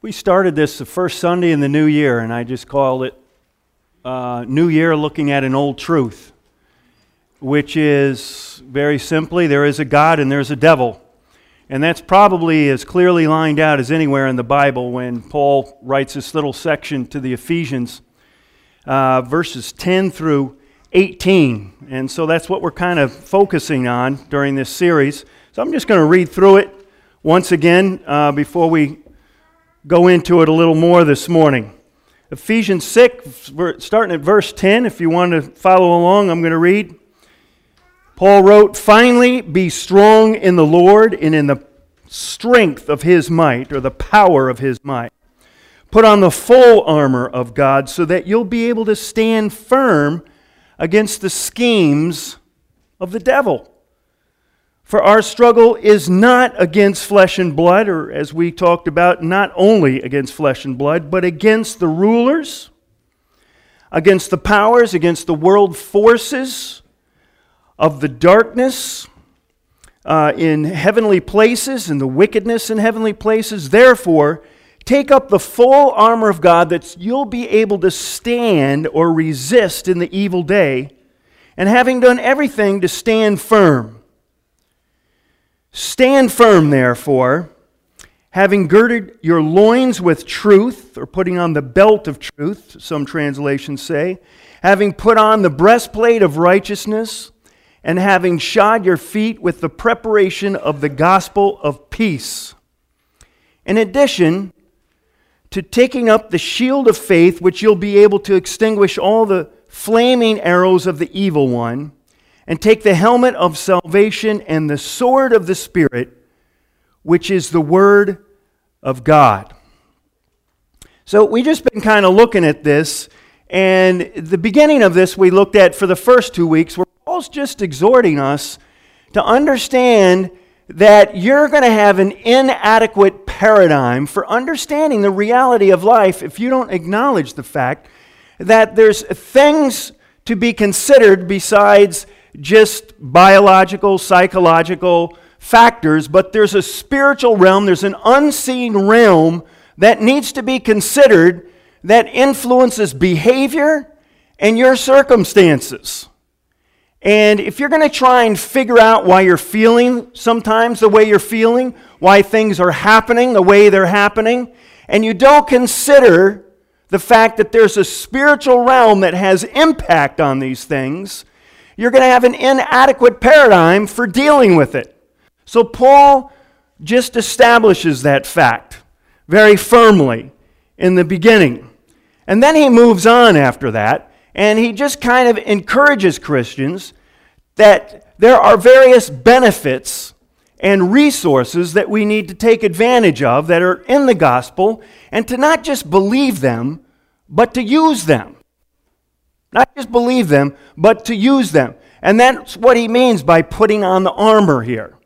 We started this the first Sunday in the new year, and I just called it New Year Looking at an Old Truth, which is very simply, there is a God and there's a devil. And that's probably as clearly lined out as anywhere in the Bible when Paul writes this little section to the Ephesians, verses 10 through 18. And so that's what we're kind of focusing on during this series. So I'm just going to read through it once again before we go into it a little more this morning. Ephesians 6, starting at verse 10, if you want to follow along, I'm going to read. Paul wrote, "Finally, be strong in the Lord and in the strength of His might," or the power of His might. "Put on the full armor of God so that you'll be able to stand firm against the schemes of the devil. For our struggle is not against flesh and blood," or as we talked about, not only against flesh and blood, but against the rulers, against the powers, against the world forces of the darkness in heavenly places, and the wickedness in heavenly places. Therefore, take up the full armor of God that you'll be able to stand or resist in the evil day, and having done everything, to stand firm. Stand firm, therefore, having girded your loins with truth," or putting on the belt of truth, some translations say, "having put on the breastplate of righteousness, and having shod your feet with the preparation of the gospel of peace. In addition to taking up the shield of faith, which you'll be able to extinguish all the flaming arrows of the evil one, and take the helmet of salvation and the sword of the Spirit, which is the Word of God." So we've just been kind of looking at this, and the beginning of this we looked at for the first 2 weeks, where Paul's just exhorting us to understand that you're going to have an inadequate paradigm for understanding the reality of life if you don't acknowledge the fact that there's things to be considered besides just biological, psychological factors, but there's a spiritual realm, there's an unseen realm that needs to be considered that influences behavior and your circumstances. And if you're going to try and figure out why you're feeling sometimes the way you're feeling, why things are happening the way they're happening, and you don't consider the fact that there's a spiritual realm that has impact on these things, you're going to have an inadequate paradigm for dealing with it. So Paul just establishes that fact very firmly in the beginning. And then he moves on after that, and he just kind of encourages Christians that there are various benefits and resources that we need to take advantage of that are in the gospel, and to not just believe them, but to use them. Not just believe them, but to use them. And that's what he means by putting on the armor here.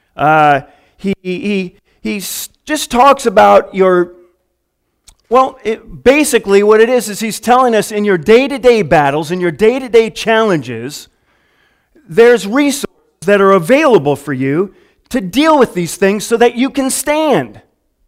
He just talks about basically what it is he's telling us in your day-to-day battles, in your day-to-day challenges, there's resources that are available for you to deal with these things so that you can stand.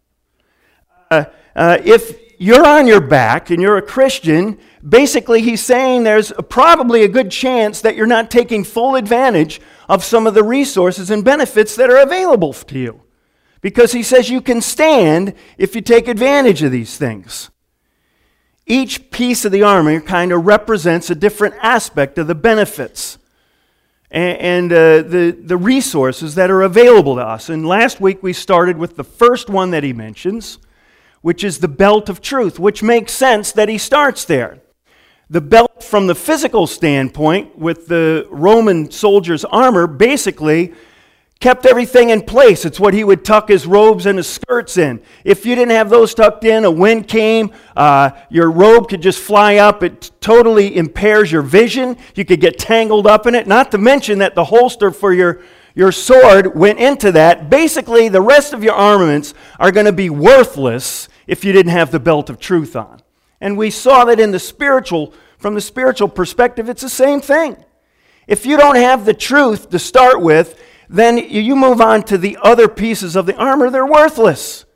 If you're on your back and you're a Christian, basically he's saying there's probably a good chance that you're not taking full advantage of some of the resources and benefits that are available to you. Because he says you can stand if you take advantage of these things. Each piece of the armor kind of represents a different aspect of the benefits and the resources that are available to us. And last week we started with the first one that he mentions, which is the belt of truth, which makes sense that he starts there. The belt from the physical standpoint with the Roman soldier's armor basically kept everything in place. It's what he would tuck his robes and his skirts in. If you didn't have those tucked in, a wind came, your robe could just fly up. It totally impairs your vision. You could get tangled up in it. Not to mention that the holster for your sword went into that. Basically, the rest of your armaments are going to be worthless if you didn't have the belt of truth on. And we saw that from the spiritual perspective, it's the same thing. If you don't have the truth to start with, then you move on to the other pieces of the armor, they're worthless.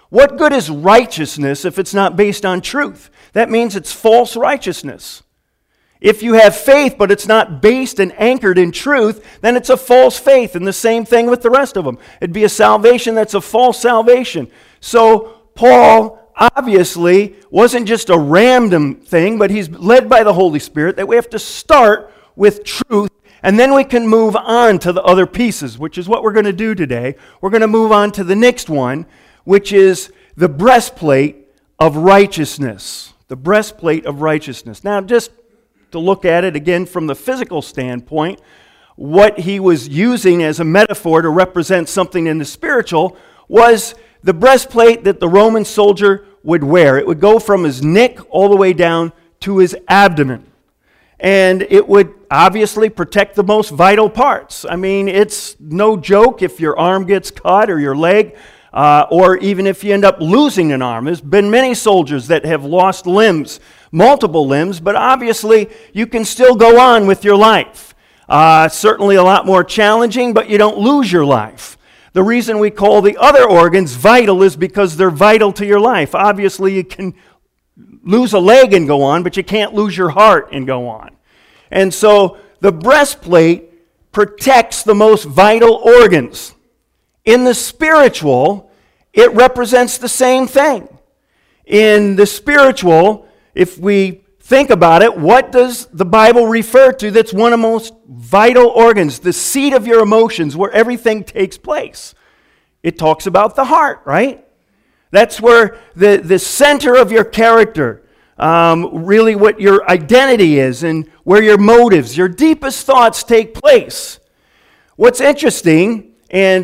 What good is righteousness if it's not based on truth? That means it's false righteousness. If you have faith, but it's not based and anchored in truth, then it's a false faith. And the same thing with the rest of them. It'd be a salvation that's a false salvation. So Paul obviously wasn't just a random thing, but he's led by the Holy Spirit that we have to start with truth, and then we can move on to the other pieces, which is what we're going to do today. We're going to move on to the next one, which is the breastplate of righteousness. The breastplate of righteousness. Now, just to look at it again from the physical standpoint, what he was using as a metaphor to represent something in the spiritual was the breastplate that the Roman soldier would wear. It would go from his neck all the way down to his abdomen. And it would obviously protect the most vital parts. I mean, it's no joke if your arm gets cut or your leg, or even if you end up losing an arm. There's been many soldiers that have lost limbs, multiple limbs, but obviously you can still go on with your life. Certainly a lot more challenging, but you don't lose your life. The reason we call the other organs vital is because they're vital to your life. Obviously you can lose a leg and go on, but you can't lose your heart and go on. And so the breastplate protects the most vital organs. In the spiritual, it represents the same thing. In the spiritual, if we think about it, what does the Bible refer to that's one of the most vital organs, the seat of your emotions, where everything takes place? It talks about the heart, right? That's where the center of your character, really what your identity is and where your motives, your deepest thoughts take place. What's interesting, and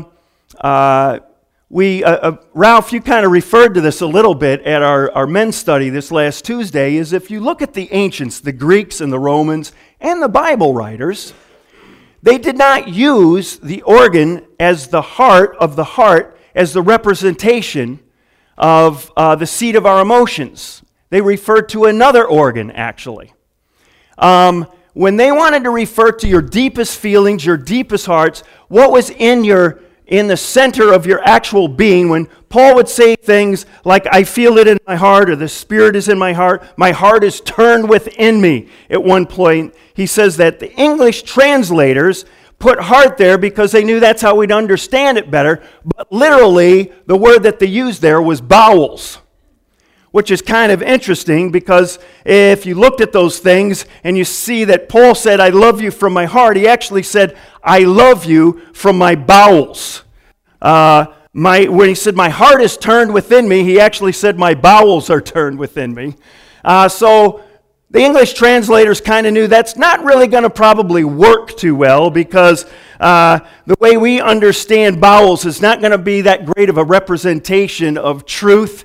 Ralph, you kind of referred to this a little bit at our men's study this last Tuesday, is if you look at the ancients, the Greeks and the Romans and the Bible writers, they did not use the organ as the heart of the heart as the representation of the seat of our emotions. They referred to another organ, actually. When they wanted to refer to your deepest feelings, your deepest hearts, what was in the center of your actual being, when Paul would say things like, I feel it in my heart, or the Spirit is in my heart is turned within me. At one point, he says that the English translators put heart there because they knew that's how we'd understand it better, but literally, the word that they used there was bowels, which is kind of interesting because if you looked at those things and you see that Paul said, I love you from my heart, he actually said, I love you from my bowels. When he said, my heart is turned within me, he actually said, my bowels are turned within me. So the English translators kind of knew that's not really going to probably work too well because the way we understand bowels is not going to be that great of a representation of truth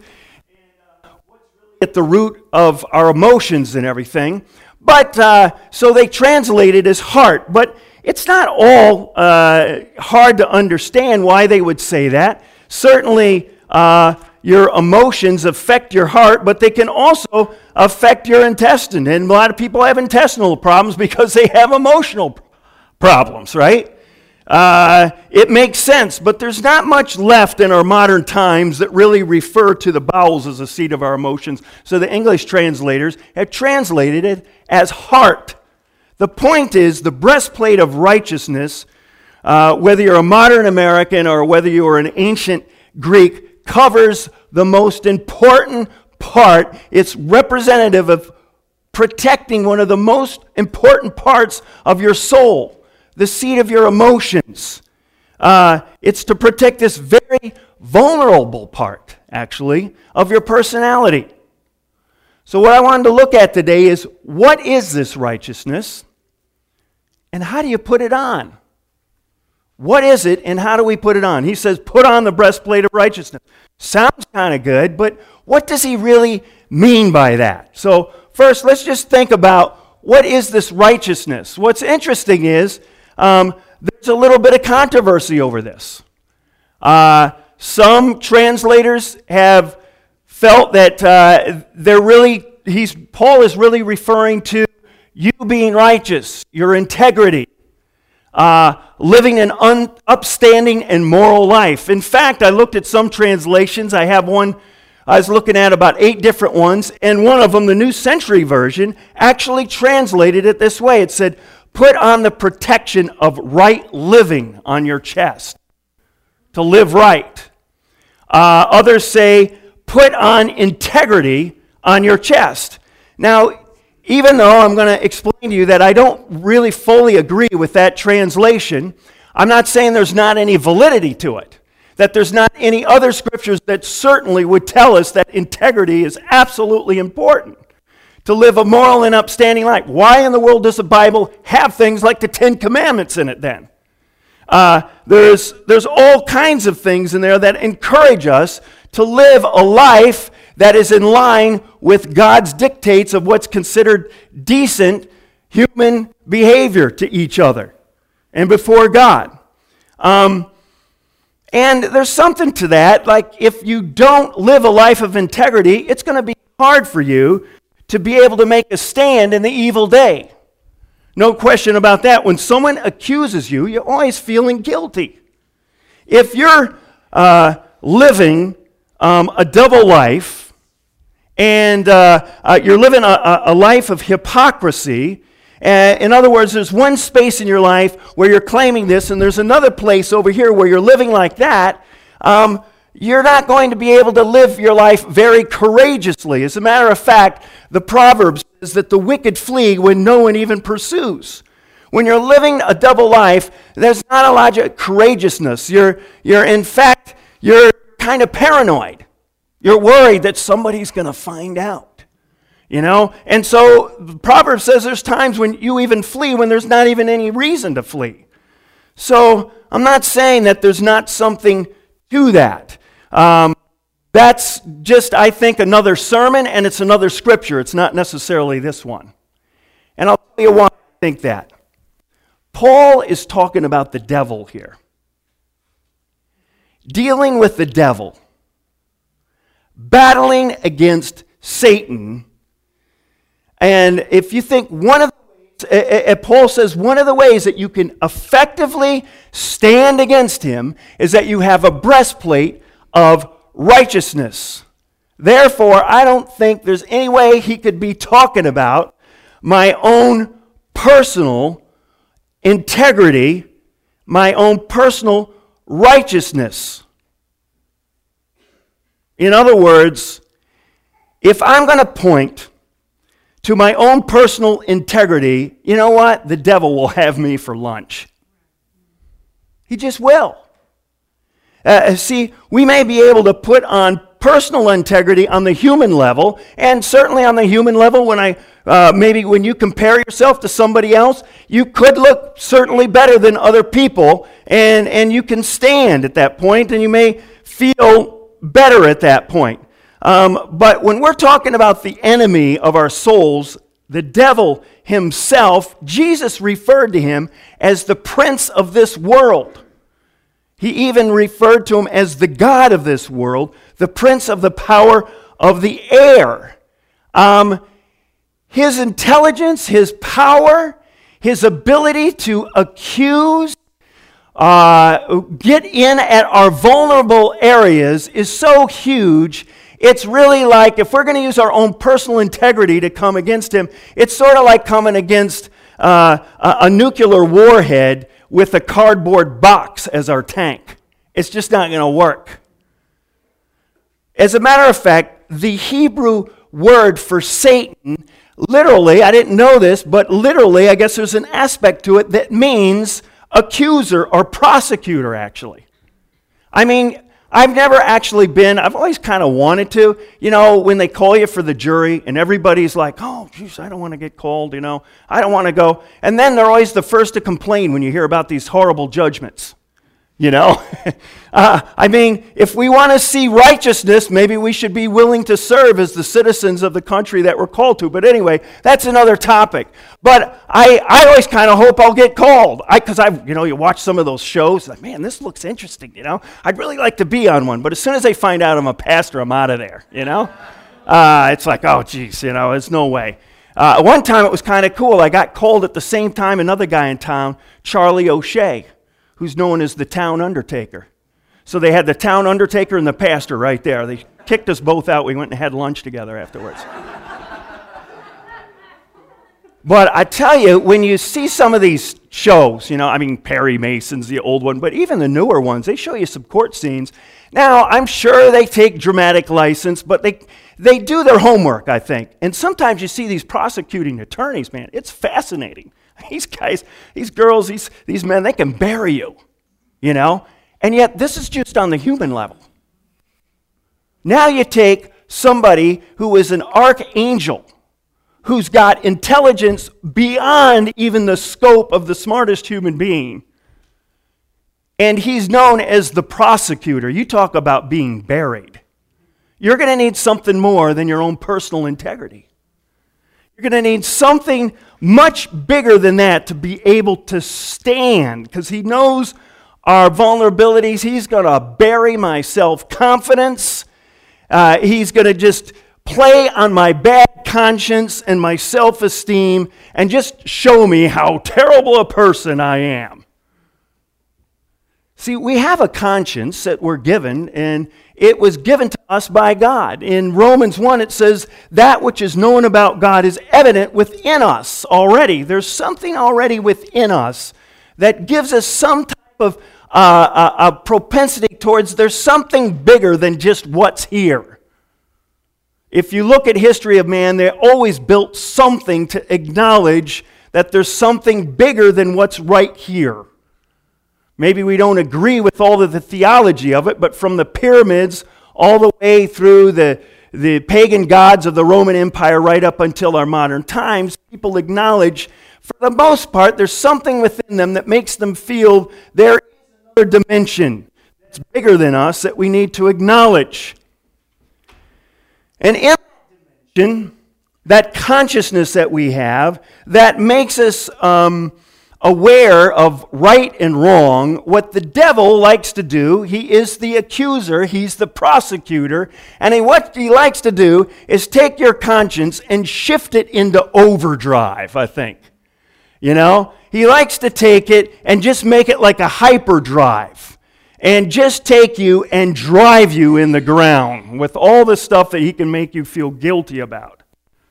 at the root of our emotions and everything. But so they translate it as heart. But it's not all hard to understand why they would say that. Certainly, your emotions affect your heart, but they can also affect your intestine. And a lot of people have intestinal problems because they have emotional problems, right? It makes sense, but there's not much left in our modern times that really refer to the bowels as the seat of our emotions. So the English translators have translated it as heart. The point is, the breastplate of righteousness, whether you're a modern American or whether you are an ancient Greek, covers the most important part. It's representative of protecting one of the most important parts of your soul, the seat of your emotions. It's to protect this very vulnerable part, actually, of your personality. So what I wanted to look at today is, what is this righteousness, and how do you put it on? What is it, and how do we put it on? He says, put on the breastplate of righteousness. Sounds kind of good, but what does he really mean by that? So first, let's just think about, what is this righteousness? What's interesting is, there's a little bit of controversy over this. Some translators have felt that Paul is really referring to you being righteous, your integrity. A living an upstanding and moral life. In fact, I looked at some translations. I have one, I was looking at about 8 different ones, and one of them, the New Century Version, actually translated it this way. It said, put on the protection of right living on your chest, to live right. Others say, put on integrity on your chest. Now, even though I'm going to explain to you that I don't really fully agree with that translation, I'm not saying there's not any validity to it, that there's not any other scriptures that certainly would tell us that integrity is absolutely important to live a moral and upstanding life. Why in the world does the Bible have things like the 10 Commandments in it then? There's all kinds of things in there that encourage us to live a life that is in line with God's dictates of what's considered decent human behavior to each other and before God. And there's something to that, like if you don't live a life of integrity, it's going to be hard for you to be able to make a stand in the evil day. No question about that. When someone accuses you, you're always feeling guilty. If you're living a double life, and you're living a life of hypocrisy, in other words, there's one space in your life where you're claiming this, and there's another place over here where you're living like that, you're not going to be able to live your life very courageously. As a matter of fact, the Proverbs says that the wicked flee when no one even pursues. When you're living a double life, there's not a lot of courageousness. You're kind of paranoid. You're worried that somebody's going to find out, you know? And so the Proverb says there's times when you even flee when there's not even any reason to flee. So I'm not saying that there's not something to that. That's just, I think, another sermon, and it's another scripture. It's not necessarily this one. And I'll tell you why I think that. Paul is talking about the devil here. Dealing with the devil. Battling against Satan. And if you think one of the ways, Paul says one of the ways that you can effectively stand against him is that you have a breastplate of righteousness. Therefore, I don't think there's any way he could be talking about my own personal integrity, my own personal righteousness. In other words, if I'm going to point to my own personal integrity, you know what? The devil will have me for lunch. He just will. See, we may be able to put on personal integrity on the human level, and certainly on the human level, when maybe when you compare yourself to somebody else, you could look certainly better than other people, and you can stand at that point, and you may feel better at that point. But when we're talking about the enemy of our souls, the devil himself, Jesus referred to him as the prince of this world. He even referred to him as the god of this world, the prince of the power of the air. His intelligence, his power, his ability to accuse, get in at our vulnerable areas is so huge. It's really like, if we're going to use our own personal integrity to come against him, it's sort of like coming against a nuclear warhead with a cardboard box as our tank. It's just not going to work. As a matter of fact, the Hebrew word for Satan, literally, I didn't know this, but literally, I guess there's an aspect to it that means accuser or prosecutor, actually. I mean, I've never actually been, I've always kind of wanted to, you know, when they call you for the jury and everybody's like, oh, geez, I don't want to get called, you know, I don't want to go. And then they're always the first to complain when you hear about these horrible judgments, you know. I mean, if we want to see righteousness, maybe we should be willing to serve as the citizens of the country that we're called to. But anyway, that's another topic. But I always kind of hope I'll get called. Because you watch some of those shows, like, man, this looks interesting, you know. I'd really like to be on one. But as soon as they find out I'm a pastor, I'm out of there, you know. It's like, oh, geez, you know, it's no way. One time it was kind of cool. I got called at the same time another guy in town, Charlie O'Shea. who's known as the town undertaker. So they had the town undertaker and the pastor right there. They kicked us both out. We went and had lunch together afterwards. But I tell you, when you see some of these shows, Perry Mason's the old one, but even the newer ones, they show you some court scenes. Now, I'm sure they take dramatic license, but they do their homework, I think. And sometimes you see these prosecuting attorneys, man, it's fascinating. These guys, these girls, these men, they can bury you, And yet, this is just on the human level. Now you take somebody who is an archangel, who's got intelligence beyond even the scope of the smartest human being. And he's known as the prosecutor. You talk about being buried. You're going to need something more than your own personal integrity. You're going to need something much bigger than that to be able to stand, because he knows our vulnerabilities. He's going to bury my self-confidence. He's going to just play on my bad conscience and my self-esteem and just show me how terrible a person I am. See, we have a conscience that we're given, and it was given to us by God. In Romans 1, it says, that which is known about God is evident within us already. There's something already within us that gives us some type of a propensity towards there's something bigger than just what's here. If you look at history of man, they always built something to acknowledge that there's something bigger than what's right here. Maybe we don't agree with all of the theology of it, but from the pyramids all the way through the pagan gods of the Roman Empire right up until our modern times, people acknowledge, for the most part, there's something within them that makes them feel there is another dimension that's bigger than us that we need to acknowledge. And in that dimension, that consciousness that we have, that makes us aware of right and wrong, what the devil likes to do, he is the accuser, he's the prosecutor, and what he likes to do is take your conscience and shift it into overdrive, I think. He likes to take it and just make it like a hyperdrive. And just take you and drive you in the ground with all the stuff that he can make you feel guilty about.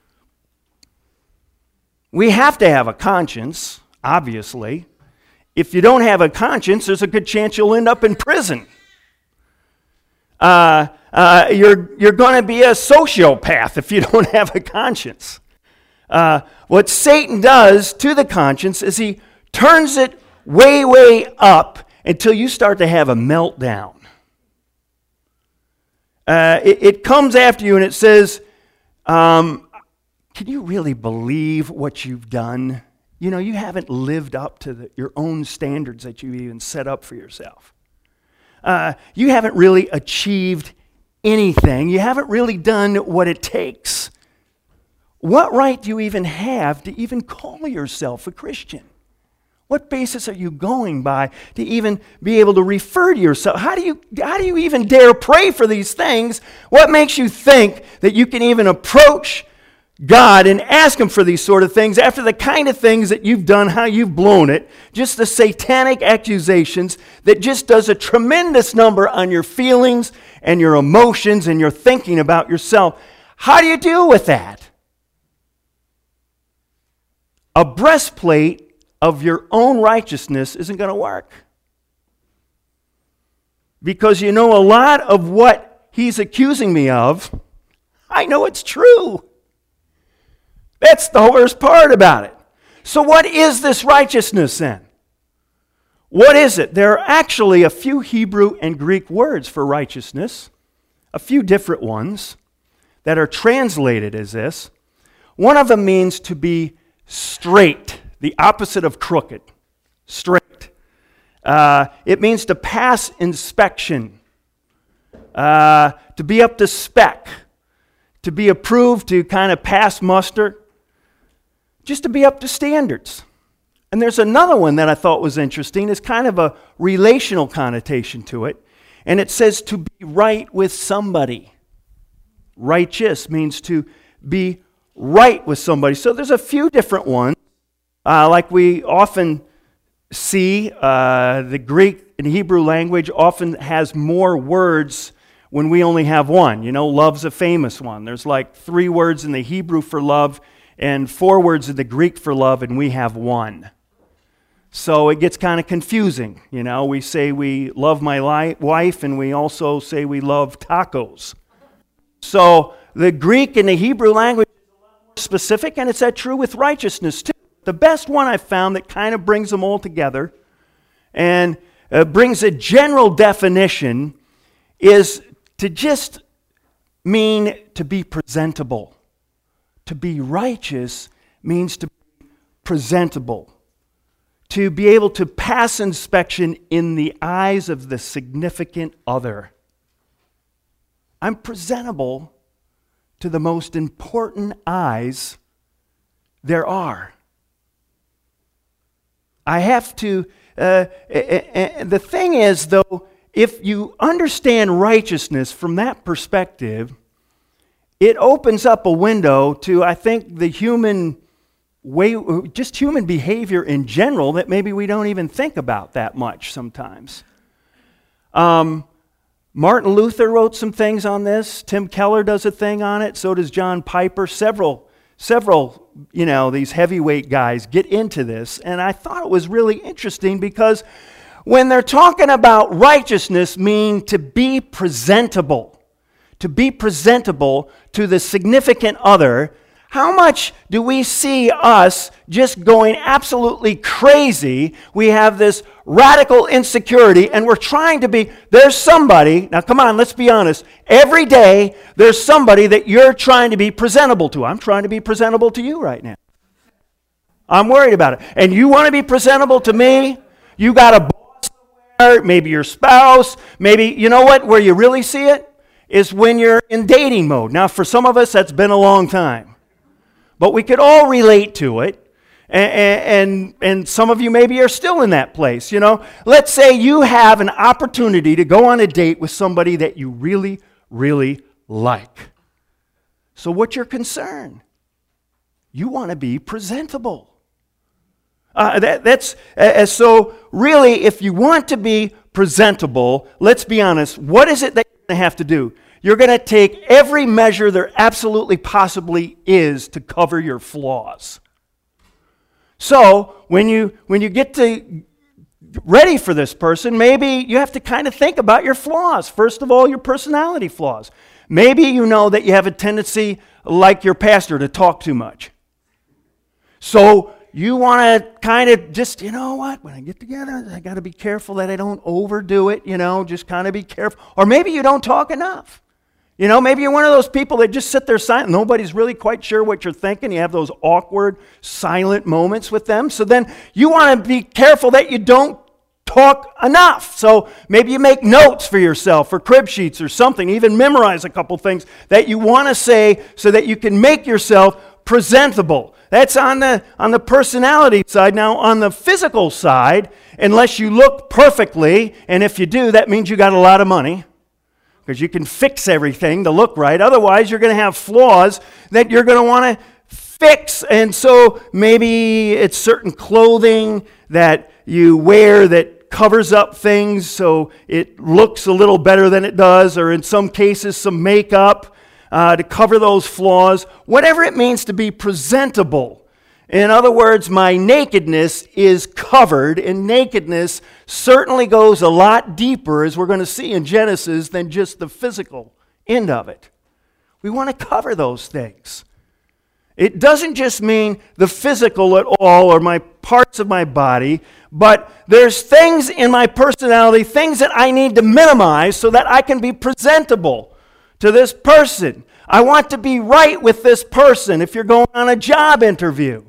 We have to have a conscience, obviously. If you don't have a conscience, there's a good chance you'll end up in prison. You're going to be a sociopath if you don't have a conscience. What Satan does to the conscience is he turns it way, way up until you start to have a meltdown. It comes after you and it says, can you really believe what you've done? You haven't lived up to your own standards that you even set up for yourself. You haven't really achieved anything. You haven't really done what it takes. What right do you even have to even call yourself a Christian? What basis are you going by to even be able to refer to yourself? How do you even dare pray for these things? What makes you think that you can even approach God and ask Him for these sort of things after the kind of things that you've done, how you've blown it, just the satanic accusations that just does a tremendous number on your feelings and your emotions and your thinking about yourself? How do you deal with that? A breastplate of your own righteousness isn't going to work. Because a lot of what he's accusing me of, I know it's true. That's the worst part about it. So what is this righteousness then? What is it? There are actually a few Hebrew and Greek words for righteousness, a few different ones that are translated as this. One of them means to be straight. The opposite of crooked, straight. It means to pass inspection, to be up to spec, to be approved, to kind of pass muster, just to be up to standards. And there's another one that I thought was interesting. It's kind of a relational connotation to it. And it says to be right with somebody. Righteous means to be right with somebody. So there's a few different ones. Like we often see, the Greek and Hebrew language often has more words when we only have one. You know, love's a famous one. There's like 3 words in the Hebrew for love and 4 words in the Greek for love, and we have one. So it gets kind of confusing. You know, we say we love my wife, and we also say we love tacos. So the Greek and the Hebrew language is a lot more specific, and it's that true with righteousness too. The best one I've found that kind of brings them all together and brings a general definition is to just mean to be presentable. To be righteous means to be presentable. To be able to pass inspection in the eyes of the significant other. I'm presentable to the most important eyes there are. I have to, the thing is though, if you understand righteousness from that perspective, it opens up a window to, I think, the human way, just human behavior in general that maybe we don't even think about that much sometimes. Martin Luther wrote some things on this. Tim Keller does a thing on it. So does John Piper. Several, these heavyweight guys get into this. And I thought it was really interesting because when they're talking about righteousness mean to be presentable to the significant other, how much do we see us just going absolutely crazy? We have this radical insecurity and we're trying to be, there's somebody, now come on, let's be honest, every day there's somebody that you're trying to be presentable to. I'm trying to be presentable to you right now. I'm worried about it. And you want to be presentable to me? You got a boss somewhere, maybe your spouse, maybe, you know what, where you really see it is when you're in dating mode. Now for some of us that's been a long time. But we could all relate to it, and some of you maybe are still in that place, you know. Let's say you have an opportunity to go on a date with somebody that you really, really like. So what's your concern? You want to be presentable. So really, if you want to be presentable, let's be honest, what is it that you're going to have to do? You're going to take every measure there absolutely possibly is to cover your flaws. So when you get ready for this person, maybe you have to kind of think about your flaws. First of all, your personality flaws. Maybe you know that you have a tendency, like your pastor, to talk too much. So you want to kind of just, you know what, when I get together, I got to be careful that I don't overdo it, just kind of be careful. Or maybe you don't talk enough. Maybe you're one of those people that just sit there silent. Nobody's really quite sure what you're thinking. You have those awkward, silent moments with them. So then you want to be careful that you don't talk enough. So maybe you make notes for yourself or crib sheets or something. Even memorize a couple things that you want to say so that you can make yourself presentable. That's on the personality side. Now, on the physical side, unless you look perfectly, and if you do, that means you got a lot of money. Because you can fix everything to look right. Otherwise, you're going to have flaws that you're going to want to fix. And so maybe it's certain clothing that you wear that covers up things so it looks a little better than it does. Or in some cases, some makeup to cover those flaws. Whatever it means to be presentable. In other words, my nakedness is covered, and nakedness certainly goes a lot deeper, as we're going to see in Genesis, than just the physical end of it. We want to cover those things. It doesn't just mean the physical at all, or my parts of my body, but there's things in my personality, things that I need to minimize so that I can be presentable to this person. I want to be right with this person if you're going on a job interview.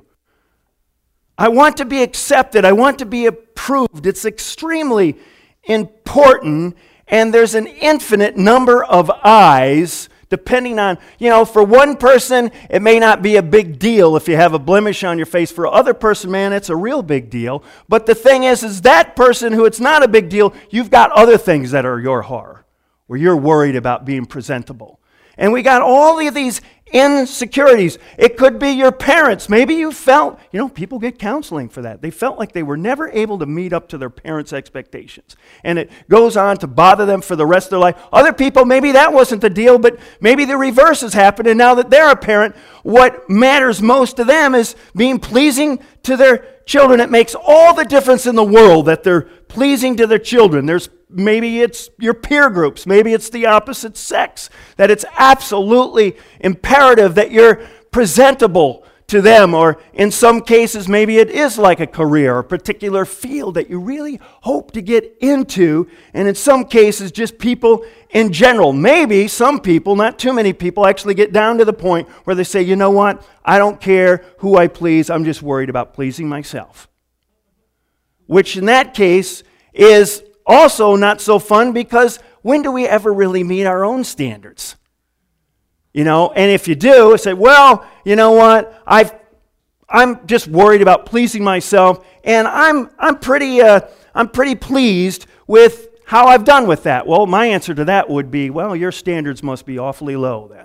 I want to be accepted. I want to be approved. It's extremely important, and there's an infinite number of eyes depending on, for one person, it may not be a big deal if you have a blemish on your face. For other person, man, it's a real big deal. But the thing is that person who it's not a big deal, you've got other things that are your horror, where you're worried about being presentable. And we got all of these insecurities. It could be your parents. Maybe you felt, people get counseling for that. They felt like they were never able to meet up to their parents' expectations. And it goes on to bother them for the rest of their life. Other people, maybe that wasn't the deal, but maybe the reverse has happened. And now that they're a parent, what matters most to them is being pleasing to their children. It makes all the difference in the world that they're pleasing to their children. Maybe it's your peer groups. Maybe it's the opposite sex. That it's absolutely imperative that you're presentable to them. Or in some cases, maybe it is like a career or a particular field that you really hope to get into. And in some cases, just people in general. Maybe some people, not too many people, actually get down to the point where they say, you know what? I don't care who I please. I'm just worried about pleasing myself. Which in that case is also not so fun, because when do we ever really meet our own standards? And if you do, say, well, you know what? I'm just worried about pleasing myself, and I'm pretty pleased with how I've done with that. Well, my answer to that would be, well, your standards must be awfully low then.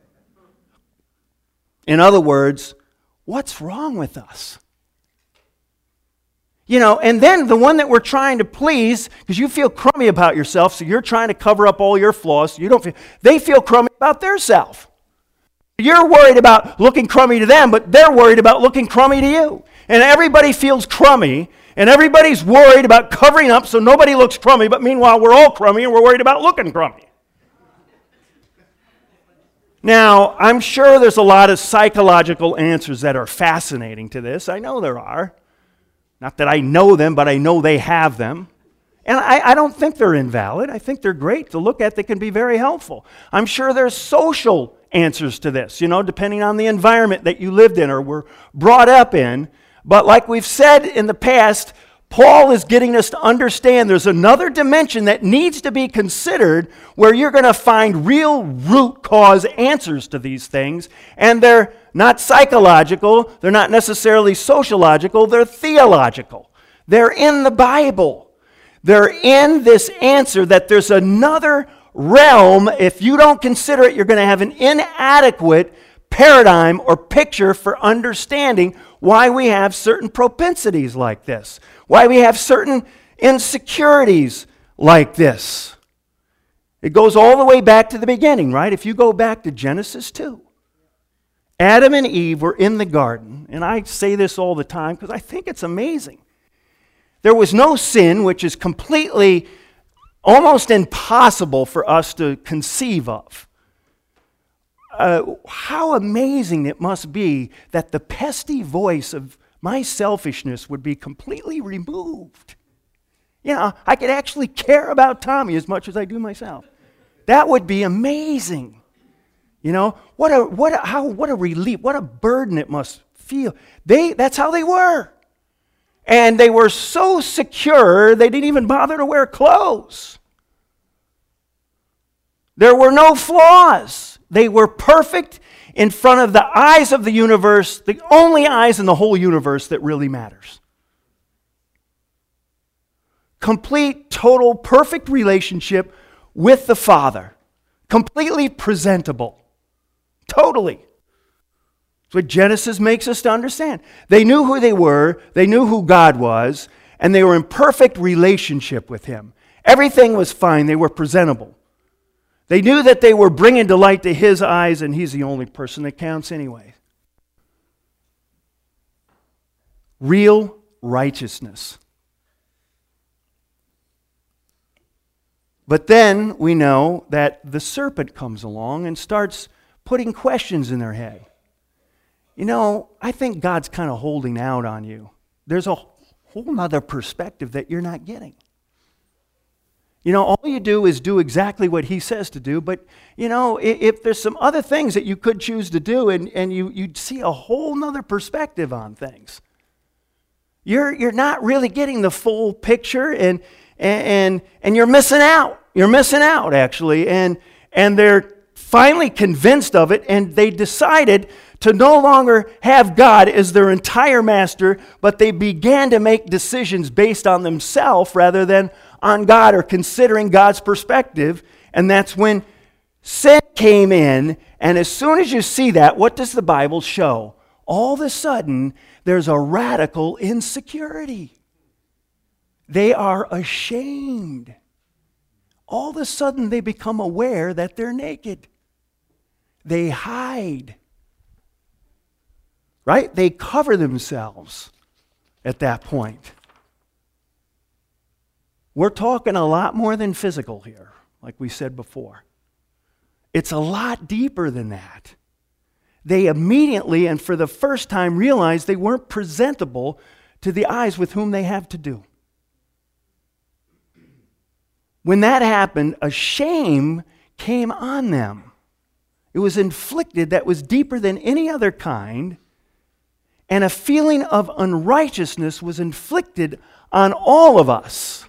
In other words, what's wrong with us? And then the one that we're trying to please, because you feel crummy about yourself, so you're trying to cover up all your flaws, so they feel crummy about their self. You're worried about looking crummy to them, but they're worried about looking crummy to you. And everybody feels crummy, and everybody's worried about covering up so nobody looks crummy, but meanwhile we're all crummy and we're worried about looking crummy. Now, I'm sure there's a lot of psychological answers that are fascinating to this. I know there are. Not that I know them, but I know they have them. And I don't think they're invalid. I think they're great to look at. They can be very helpful. I'm sure there's social answers to this, depending on the environment that you lived in or were brought up in. But like we've said in the past, Paul is getting us to understand there's another dimension that needs to be considered where you're going to find real root cause answers to these things. And they're not psychological, they're not necessarily sociological, they're theological. They're in the Bible. They're in this answer that there's another realm. If you don't consider it, you're going to have an inadequate paradigm or picture for understanding why we have certain propensities like this, why we have certain insecurities like this. It goes all the way back to the beginning, right? If you go back to Genesis 2, Adam and Eve were in the garden, and I say this all the time because I think it's amazing. There was no sin, which is completely, almost impossible for us to conceive of. How amazing it must be that the pesky voice of my selfishness would be completely removed. I could actually care about Tommy as much as I do myself. That would be amazing. What a relief, what a burden it must feel. That's how they were. And they were so secure, they didn't even bother to wear clothes. There were no flaws. They were perfect in front of the eyes of the universe, the only eyes in the whole universe that really matters. Complete, total, perfect relationship with the Father. Completely presentable. Totally. That's what Genesis makes us to understand. They knew who they were, they knew who God was, and they were in perfect relationship with Him. Everything was fine, they were presentable. They knew that they were bringing delight to His eyes, and He's the only person that counts anyway. Real righteousness. But then we know that the serpent comes along and starts putting questions in their head. I think God's kind of holding out on you. There's a whole other perspective that you're not getting. All you do is do exactly what He says to do, but, if there's some other things that you could choose to do and you'd see a whole other perspective on things. You're not really getting the full picture and you're missing out. You're missing out, actually. And they're finally convinced of it, and they decided to no longer have God as their entire master, but they began to make decisions based on themselves rather than on God or considering God's perspective. And that's when Sin came in, and as soon as you see that, what does the Bible show? All of a sudden, there's a radical insecurity. They are ashamed. All of a sudden, they become aware that they're naked. They hide. Right? They cover themselves at that point. We're talking a lot more than physical here, like we said before. It's a lot deeper than that. They immediately and for the first time realized they weren't presentable to the eyes with whom they have to do. When that happened, a shame came on them. It was inflicted that was deeper than any other kind, and a feeling of unrighteousness was inflicted on all of us.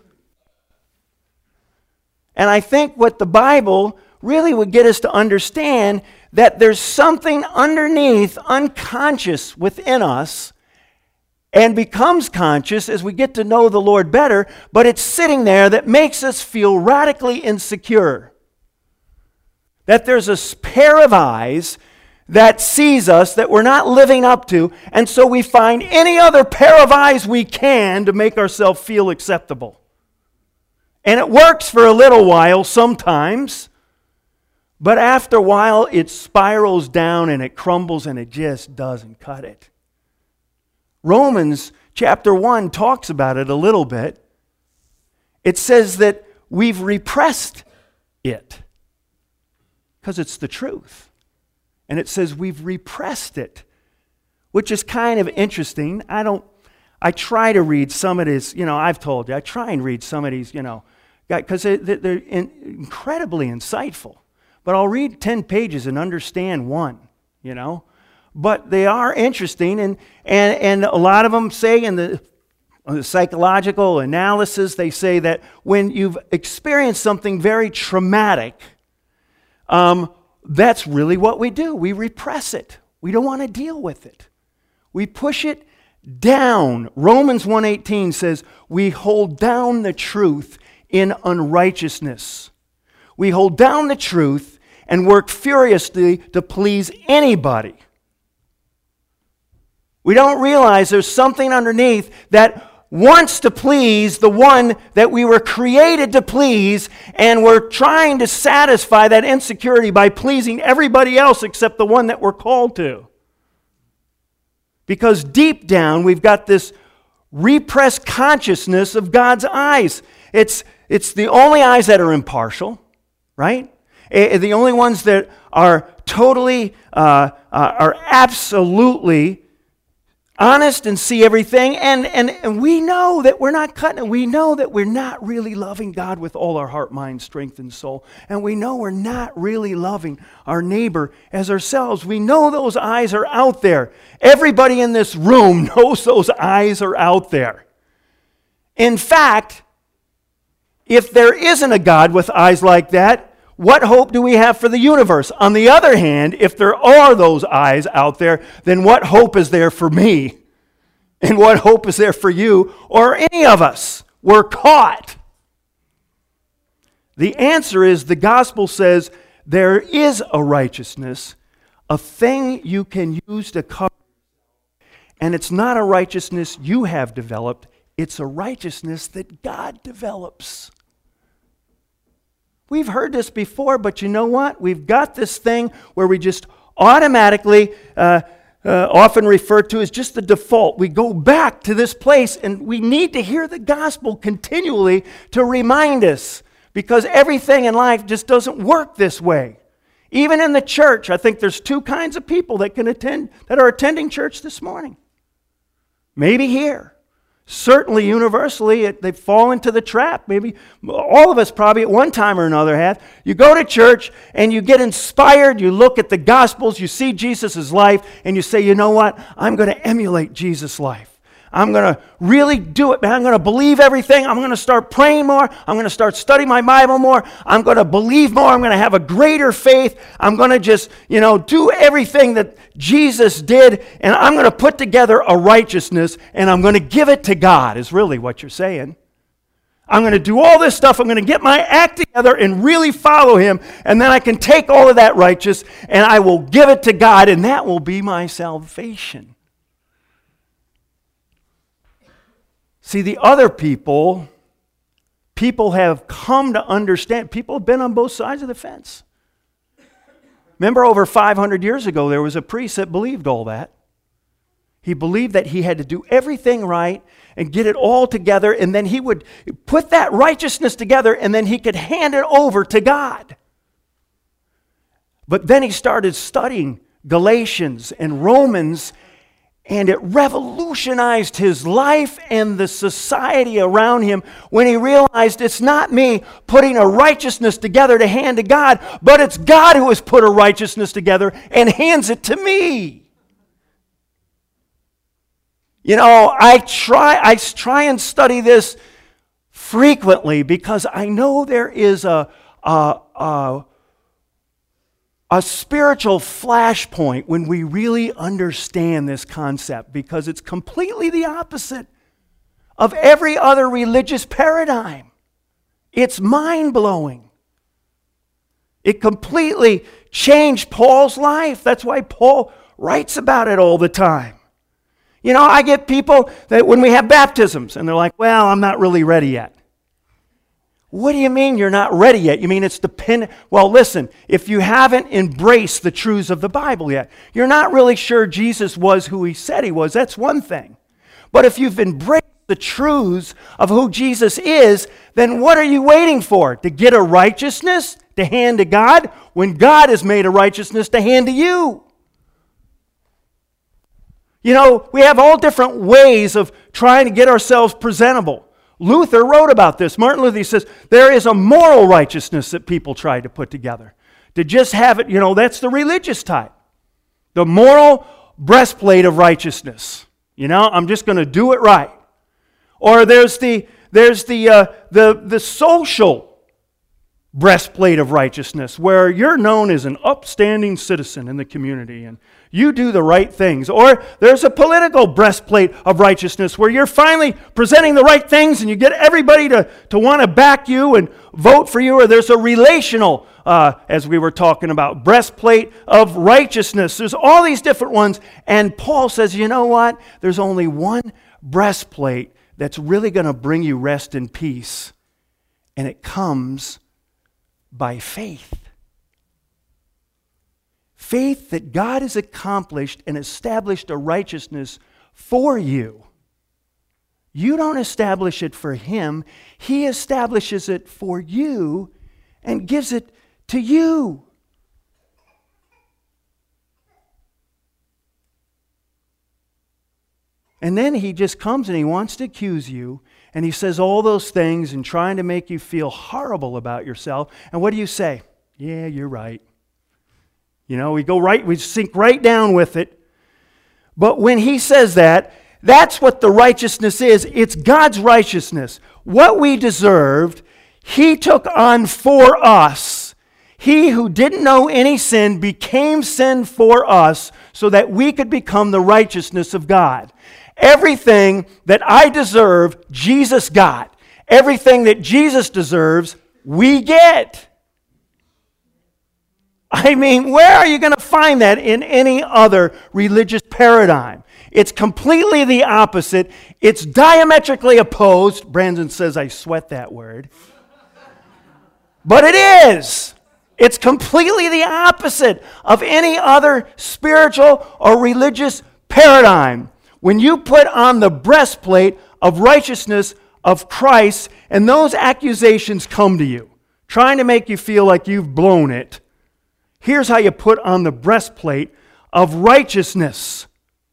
And I think what the Bible really would get us to understand that there's something underneath, unconscious within us, and becomes conscious as we get to know the Lord better, but it's sitting there that makes us feel radically insecure. That there's a pair of eyes that sees us that we're not living up to, and so we find any other pair of eyes we can to make ourselves feel acceptable. And it works for a little while sometimes, but after a while it spirals down and it crumbles and it just doesn't cut it. Romans chapter 1 talks about it a little bit. It says that we've repressed it because it's the truth. And it says we've repressed it, which is kind of interesting. I try to read some of these, I've told you, I try and read some of these, because they're incredibly insightful. But I'll read 10 pages and understand one, But they are interesting, and a lot of them say in the psychological analysis, they say that when you've experienced something very traumatic, that's really what we do. We repress it. We don't want to deal with it. We push it down. Romans 1:18 says, we hold down the truth in unrighteousness. We hold down the truth and work furiously to please anybody. We don't realize there's something underneath that wants to please the one that we were created to please, and we're trying to satisfy that insecurity by pleasing everybody else except the one that we're called to. Because deep down, we've got this repressed consciousness of God's eyes. It's the only eyes that are impartial, right? The only ones that are totally, are absolutely honest and see everything, and we know that we're not cutting it. We know that we're not really loving God with all our heart, mind, strength, and soul. And we know we're not really loving our neighbor as ourselves. We know those eyes are out there. Everybody in this room knows those eyes are out there. In fact, if there isn't a God with eyes like that, what hope do we have for the universe? On the other hand, if there are those eyes out there, then what hope is there for me? And what hope is there for you or any of us? We're caught. The answer is the gospel says there is a righteousness, a thing you can use to cover. And it's not a righteousness you have developed. It's a righteousness that God develops. We've heard this before, but you know what? We've got this thing where we just automatically, often referred to as just the default. We go back to this place, and we need to hear the gospel continually to remind us, because everything in life just doesn't work this way. Even in the church, I think there's two kinds of people that are attending church this morning. Maybe here. Certainly, universally, they fall into the trap. Maybe all of us probably at one time or another have. You go to church and you get inspired. You look at the Gospels. You see Jesus' life. And you say, you know what? I'm going to emulate Jesus' life. I'm going to really do it, man. I'm going to believe everything. I'm going to start praying more. I'm going to start studying my Bible more. I'm going to believe more. I'm going to have a greater faith. I'm going to just, do everything that Jesus did, and I'm going to put together a righteousness, and I'm going to give it to God, is really what you're saying. I'm going to do all this stuff. I'm going to get my act together and really follow him. And then I can take all of that righteous and I will give it to God, and that will be my salvation. See, the other people have come to understand. People have been on both sides of the fence. Remember, over 500 years ago, there was a priest that believed all that. He believed that he had to do everything right and get it all together, and then he would put that righteousness together, and then he could hand it over to God. But then he started studying Galatians and Romans, and it revolutionized his life and the society around him when he realized it's not me putting a righteousness together to hand to God, but it's God who has put a righteousness together and hands it to me. You know, I try and study this frequently because I know there is a spiritual flashpoint when we really understand this concept, because it's completely the opposite of every other religious paradigm. It's mind-blowing. It completely changed Paul's life. That's why Paul writes about it all the time. You know, I get people that when we have baptisms, and they're like, well, I'm not really ready yet. What do you mean you're not ready yet? You mean it's dependent? Well, listen, if you haven't embraced the truths of the Bible yet, you're not really sure Jesus was who he said he was. That's one thing. But if you've embraced the truths of who Jesus is, then what are you waiting for? To get a righteousness to hand to God when God has made a righteousness to hand to you? You know, we have all different ways of trying to get ourselves presentable. Luther wrote about this. Martin Luther says, there is a moral righteousness that people try to put together. To just have it, you know, that's the religious type. The moral breastplate of righteousness. You know, I'm just going to do it right. Or there's the social breastplate of righteousness, where you're known as an upstanding citizen in the community and you do the right things. Or there's a political breastplate of righteousness where you're finally presenting the right things and you get everybody to want to back you and vote for you. Or there's a relational, as we were talking about, breastplate of righteousness. There's all these different ones. And Paul says, you know what? There's only one breastplate that's really going to bring you rest and peace. And it comes by faith. Faith that God has accomplished and established a righteousness for you. You don't establish it for Him. He establishes it for you and gives it to you. And then He just comes and He wants to accuse you. And He says all those things and trying to make you feel horrible about yourself. And what do you say? Yeah, you're right. You know, we sink right down with it. But when He says that, that's what the righteousness is. It's God's righteousness. What we deserved, He took on for us. He who didn't know any sin became sin for us so that we could become the righteousness of God. Everything that I deserve, Jesus got. Everything that Jesus deserves, we get. I mean, where are you going to find that in any other religious paradigm? It's completely the opposite. It's diametrically opposed. Brandon says I sweat that word. But it is. It's completely the opposite of any other spiritual or religious paradigm. When you put on the breastplate of righteousness of Christ, and those accusations come to you, trying to make you feel like you've blown it, here's how you put on the breastplate of righteousness.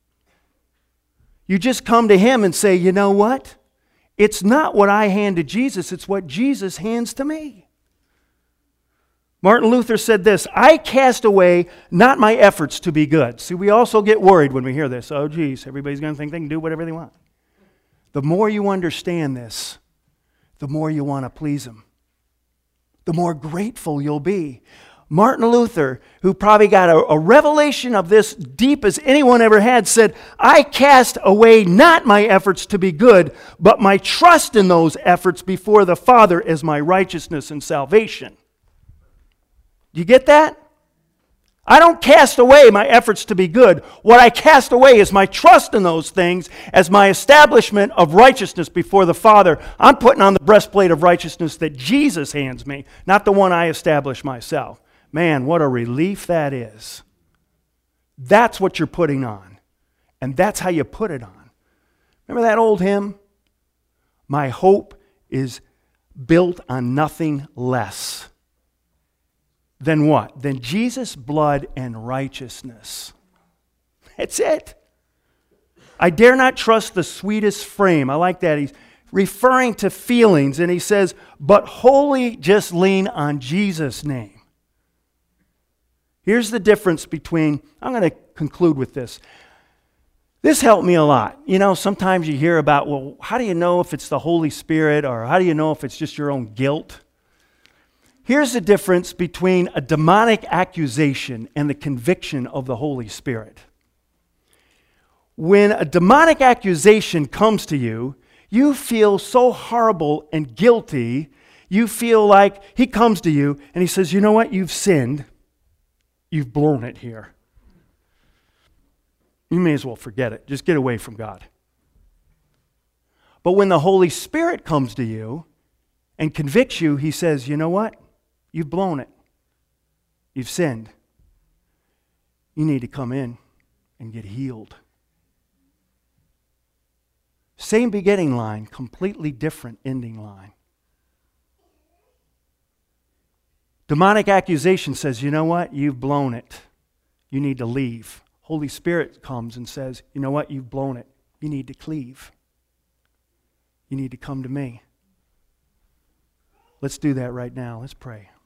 You just come to Him and say, you know what? It's not what I hand to Jesus, it's what Jesus hands to me. Martin Luther said this, I cast away not my efforts to be good. See, we also get worried when we hear this. Oh, geez, everybody's going to think they can do whatever they want. The more you understand this, the more you want to please Him. The more grateful you'll be. Martin Luther, who probably got a revelation of this deep as anyone ever had, said, I cast away not my efforts to be good, but my trust in those efforts before the Father as my righteousness and salvation. Do you get that? I don't cast away my efforts to be good. What I cast away is my trust in those things as my establishment of righteousness before the Father. I'm putting on the breastplate of righteousness that Jesus hands me, not the one I establish myself. Man, what a relief that is. That's what you're putting on. And that's how you put it on. Remember that old hymn? My hope is built on nothing less. Than what? Than Jesus' blood and righteousness. That's it. I dare not trust the sweetest frame. I like that. He's referring to feelings, and he says, but wholly just lean on Jesus' name. Here's the difference between, I'm going to conclude with this. This helped me a lot. You know, sometimes you hear about, well, how do you know if it's the Holy Spirit, or how do you know if it's just your own guilt? Here's the difference between a demonic accusation and the conviction of the Holy Spirit. When a demonic accusation comes to you, you feel so horrible and guilty. You feel like he comes to you and he says, you know what? You've sinned. You've blown it here. You may as well forget it. Just get away from God. But when the Holy Spirit comes to you and convicts you, he says, you know what? You've blown it. You've sinned. You need to come in and get healed. Same beginning line, completely different ending line. Demonic accusation says, you know what? You've blown it. You need to leave. Holy Spirit comes and says, you know what? You've blown it. You need to cleave. You need to come to me. Let's do that right now. Let's pray.